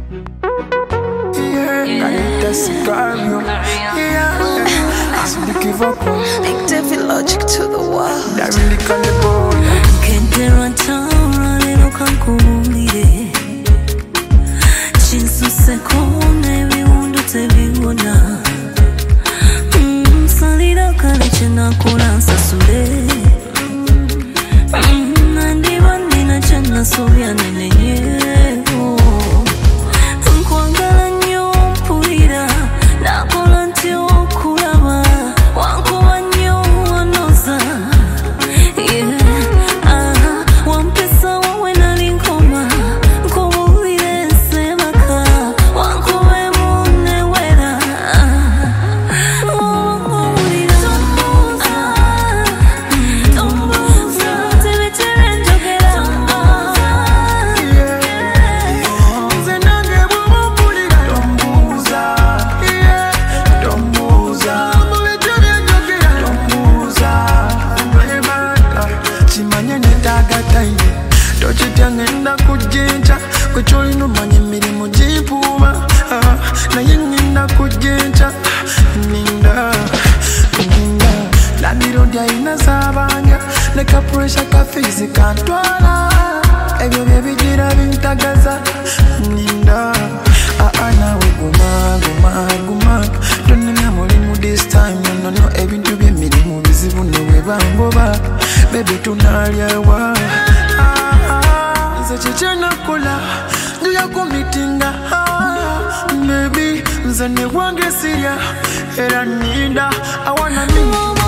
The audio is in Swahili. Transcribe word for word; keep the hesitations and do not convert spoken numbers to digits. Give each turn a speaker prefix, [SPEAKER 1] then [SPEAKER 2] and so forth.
[SPEAKER 1] Yeah, yeah. I need the Sicario. Yeah, as we give up on
[SPEAKER 2] Big David Logic to the world.
[SPEAKER 1] that really call the boy.
[SPEAKER 3] Kende rwantawula lero kankuwulire kinsuse n'ebiwundu tebiwona nsalira kale kyenakola nsasule nandiba nina kyennasobya nenenyeewo nkwagala nnyo mpulira nakola ntya okulaba wankuba nnyo onoza
[SPEAKER 1] ngenda kujenja kwecholi numanye mirimu jimpuma naye ngenda kujenja ninda ninda lamirondi aina zabanja ne kapuresha kafizi kantwala ebyo byebigira bintagaza ninda nawe guma guma guma tonena mulimu this time no no ebintu byemirimu bizibu newe bangoba baby tunalyawa Chechena kula Nduya kumitinga Baby Nzane wange siria Era nida I wanna meet